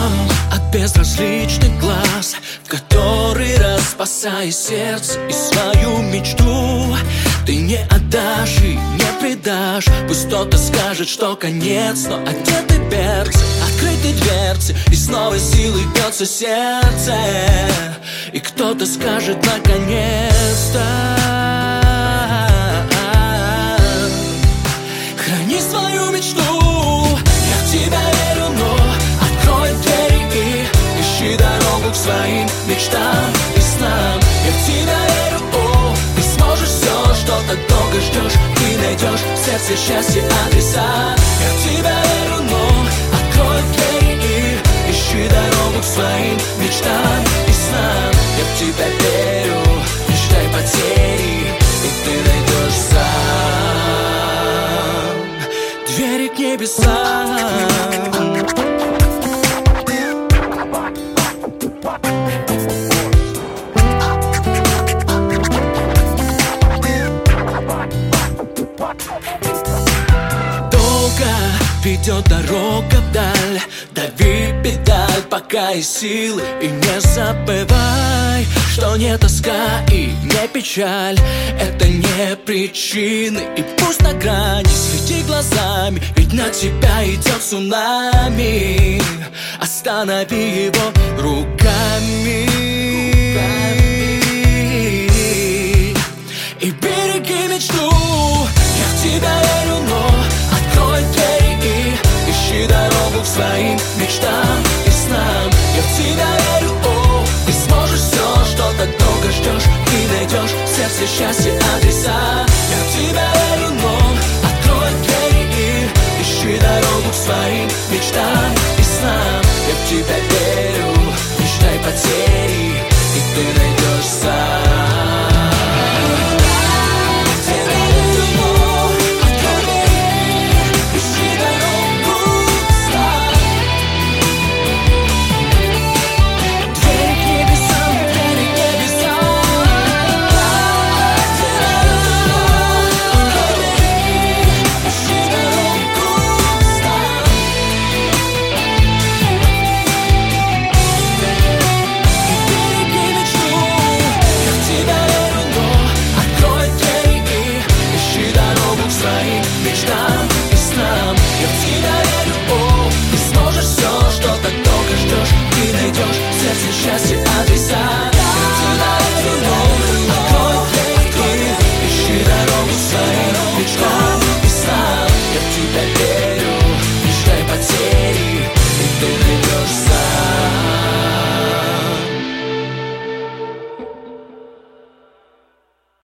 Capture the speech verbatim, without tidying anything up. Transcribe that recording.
устал от безразличных глаз, в который раз спасая сердце и свою мечту. Ты не отдашь и не предашь. Пусть кто-то скажет, что конец, но одеты берцы, открыты дверцы, и снова силой бьется сердце. И кто-то скажет наконец-то: храни свою мечту. Я в тебя верю, но открой двери и ищи дорогу к своим мечтам и снам. Я в тебя верю, о, ты сможешь все, что так долго ждешь. Ты найдешь в сердце счастье адреса. Я в тебя верю, но открой двери и ищи дорогу к своим мечтам и снам. Я в тебя верю, не ждай потери, и ты найдешь сам двери к небесам. Ведет дорога вдаль, дави педаль, пока есть силы. И не забывай, что не тоска и не печаль — это не причины. И пусть на грани свети глазами, ведь на тебя идет цунами. Останови его руками, и береги мечту. Я в тебя верю, но открой двери и ищи дорогу к своим мечтам и снам. Я в тебя верю, о, ты сможешь все, что так долго ждешь. Ты найдешь в сердце счастье